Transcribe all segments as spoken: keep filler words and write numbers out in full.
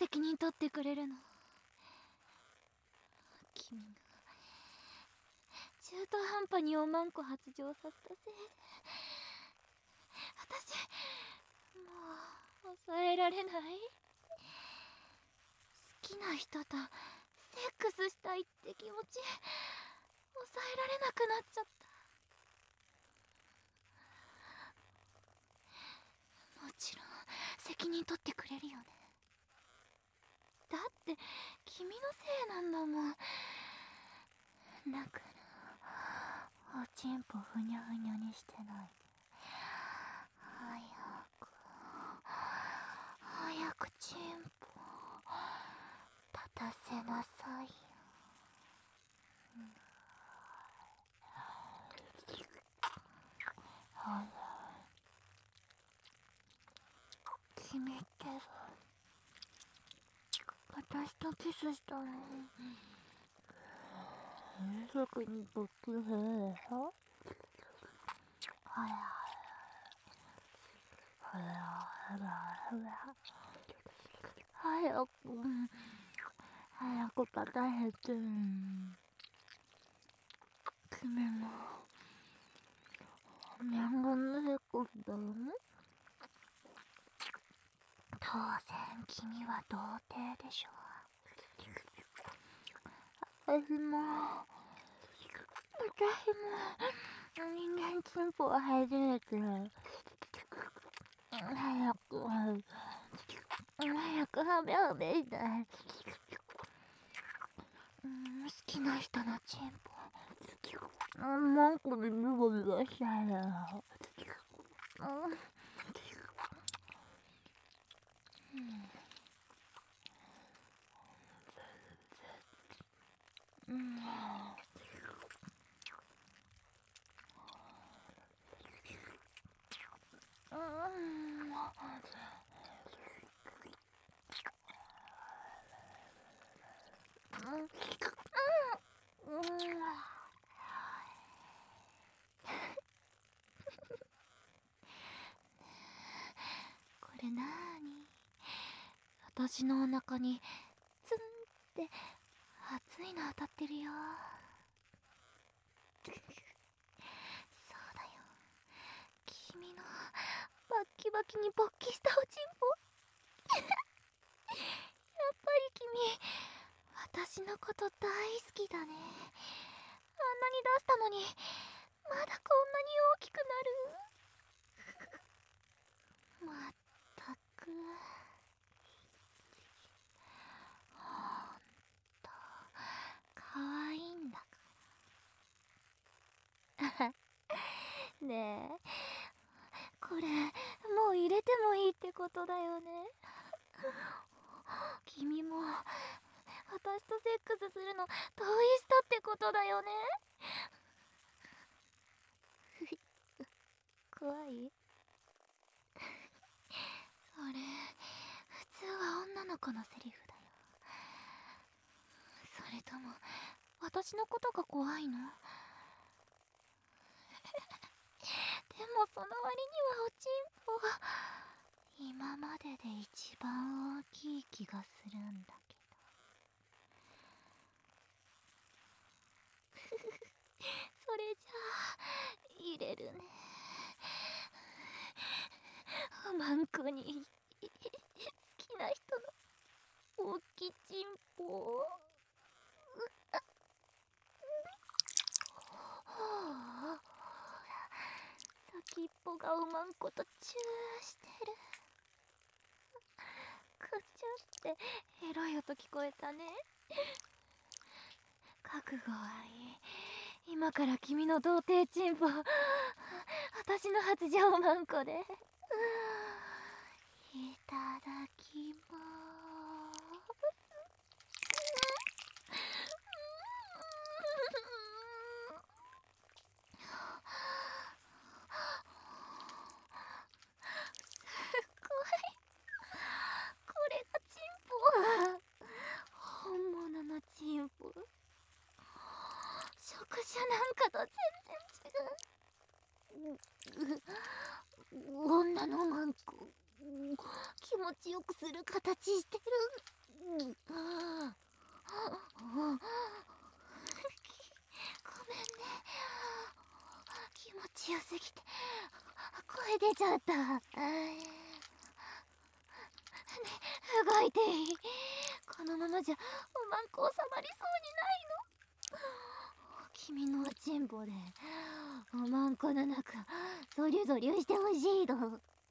責任取ってくれるの？君が中途半端におまんこ発情させたせいで私もう抑えられない。好きな人とセックスしたいって気持ち抑えられなくなっちゃった。もちろん責任取ってくれるよね。だって君のせいなんだもん。だからおちんぽふにゃふにゃにしてないで早く早くちんぽ立たせなさいよ。あら君って私とキスしたのにすぐに勃起するでしょ。ほらほらほらほら早く早く立たせて。君も念願のセックスだよね。当然君は童貞でしょ。私も私も人間チンポは初めて。早く早くハメハメしたい。好きな人のチンポ文句でビボビボしたいな。これなーに？私のお腹にツンって熱いの当たってるよ。そうだよ、君のバッキバキに勃起したおちんぽやっぱり君私のこと大好きだね。あんなに出したのにまだこんなに大きくなる。まったくほんとかわいいんだからねえ、これもう入れてもいいってことだよね。君も私とセックスするの同意したってことだよね。怖い？それ普通は女の子のセリフだよ。それとも私のことが怖いの？でもその割にはおちんぽが今までで一番大きい気がするんだけど。それじゃあ入れるね。おまんこに好きな人の大きいちんぽ。先っぽがおまんことチューしてる。くちゅってエロい音聞こえたね。覚悟はいい。今から君の童貞チンポ私の初じゃおまんこでいただきまーす。すごい、これがチンポ。本物のチンポ。触手なんかと全然違う。女のマンコ気持ちよくする形してる。ごめんね。気持ちよすぎて声出ちゃった。ね、動いていい？このままじゃおまんこ収まりそうにないの。君のおちんぽでおまんこの中ゾリュゾリュしてほしいの。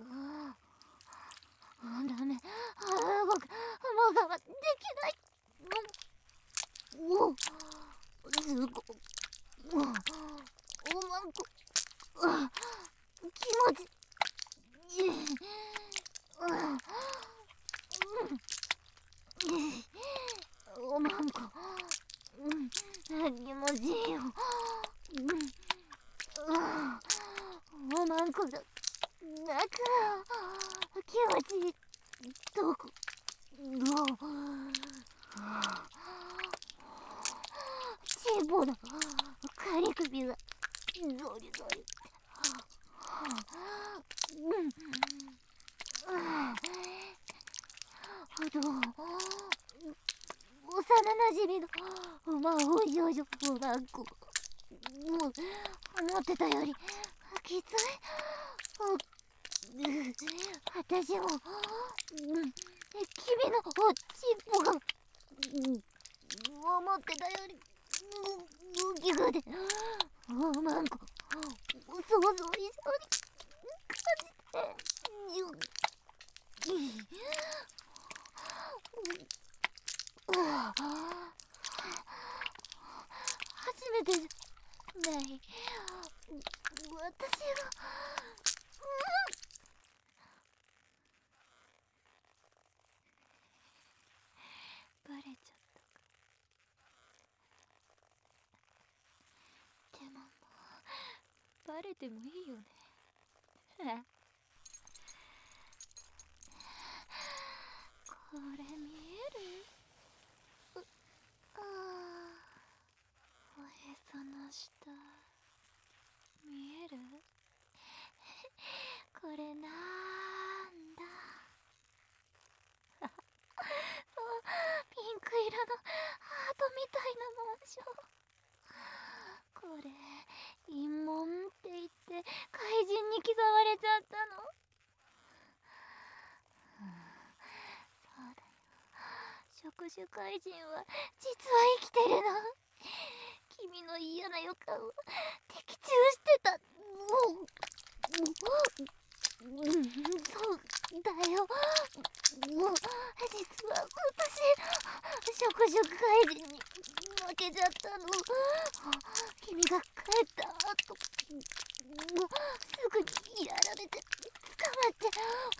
ダメ、あ、動く、もう我慢できない。おお、すご、お、おまんこ、あ、気持ち、おまんこ、うん、気持ちいいよ。おまんこだ、中、気持ちいい。どこ、どう、チンポの仮首がゾリゾリって、うん、どう、幼なじみの魔法少女おまんこ、もう思ってたよりきつい。私も、うん、君のおちんぽが、うん、思ってたより大きくて、おまんこ想像以上に感じて、よっ、初めてじゃない。私が、バレちゃったか。でももうバレてもいいよね。これ見える？ああ、おへその下見える？これなんだ？そう、ピンク色のハートみたいな紋章。これ陰紋って言って怪人に刻まれちゃったの。そうだよ、触手怪人は実は生きてるの。君の嫌な予感を的中してた。もう、うん、そうだよ。もう実は私触手怪人に負けちゃったの。君が帰った後、もうすぐにやられて捕まって、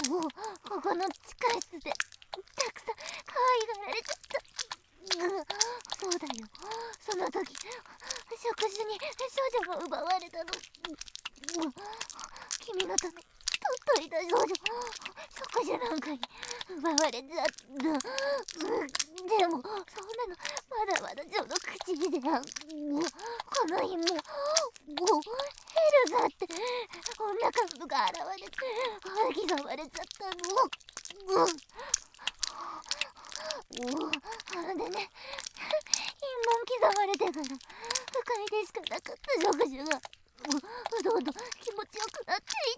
もうここの地下室でたくさん可愛がられちゃった。そうだよ、その時触手に少女が奪われたの。君のため取っといた少女触手なんかに奪われちゃった。でもそんなのまだまだ序の口で、この日ももうヘルザって女幹部が現れて刻まれちゃったの。うんもうあれでね、陰紋刻まれてから不快でしかなかった触手がどんどん気持ちよくなっていった。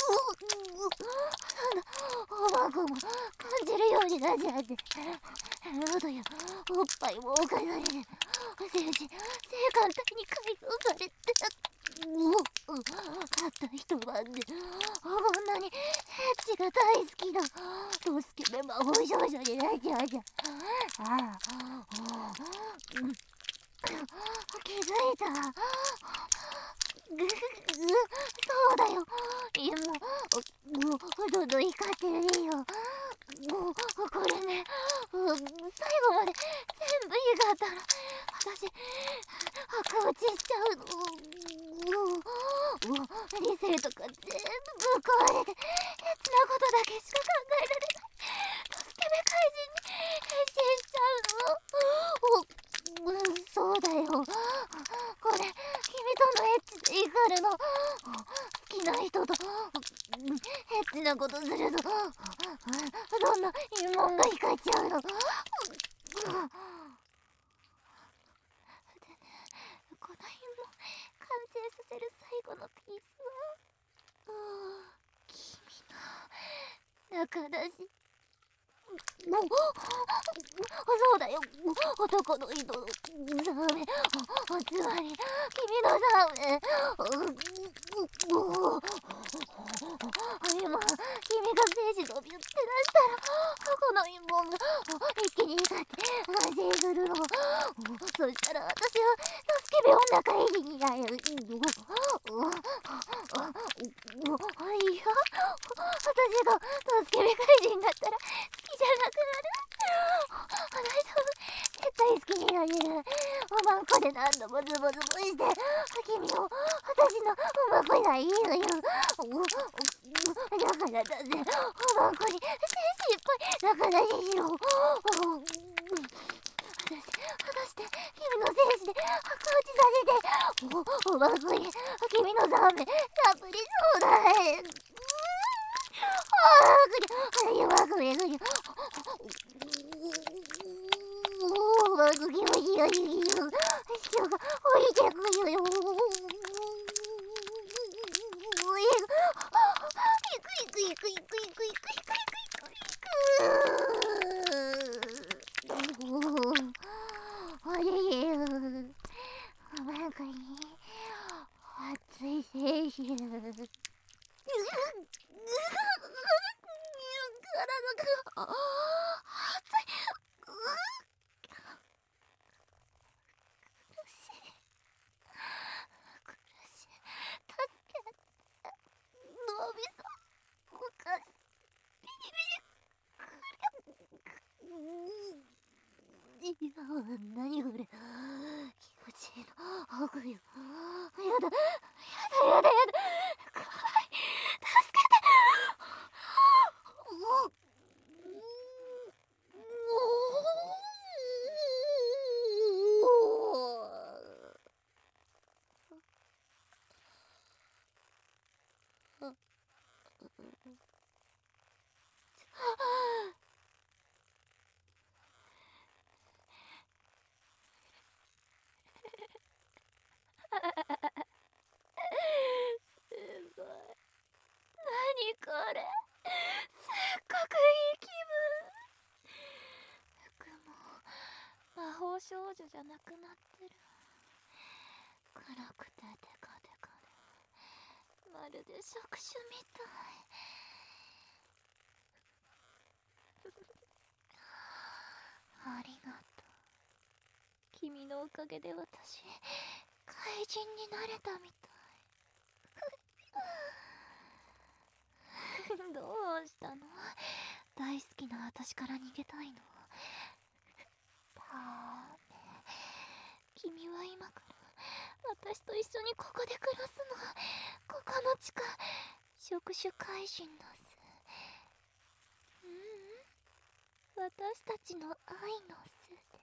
おまんこも感じるようになっちゃって、喉やおっぱいもおかげで精神性感帯に改造されて、もうたった一晩でこんなにエッチが大好きなドスケベ魔法少女になっちゃうじゃん。ああ、うん、気づいた。ぐぐそうだよ、いやもうもうどんどん光ってるよ。もうこれね、最後まで全部光ったら私白落ちしちゃうの。もう理性とか全部壊れてエッチなことだけしか考えられないドスケベ怪人に変身しちゃうの。お、うん、そうだよ、これ君とのエッチで光るの好きな人とエッチなことするとどんな陰謀が光っちゃうの。でね、この陰謀完成させる最後のピースは君の中だし。そうだよ、男の人のザーメ、つまり君のザーメ。今君が聖司のビュって出したらこの陰謀が一気に光って完成するの。そしたら私は助け女会議になれる。いや、私が助け会議になったら好きじゃなくなる。大丈夫、絶対好きになれる。おまんこで何度もズボズボして君を私のおまんこがいいのよ。だからだぜ、おまんこに精子いっぱい仲出ししろ。果たして君の精子で白落ちさせておまんこに君のザーメたっぷりそうだ。ああ、ぐりゃ、ぐりゃ、ぐりゃ。おまんこ気持ちがいいよ。人が降りてくるよ。いくいくいくいくいくいくいくいくいくいく。あれれよ。おまんこに熱い精子。体が熱い。苦しい苦しい。助けて。脳みそおかしい。ビリビリ。いや、何これ。気持ちいいの。悪よ。やだやだやだやだ。怖い。助けて。すごい。何これ。すっごくいい気分。服も魔法少女じゃなくなってる。暗くてデカデカでまるで触手みたい。ありがとう。君のおかげで私怪人になれたみたい。どうしたの。大好きな私から逃げたいの。ダメ。君は今から私と一緒にここで暮らすの。ここの地下触手怪人だす。ううん、私たちの愛の巣で。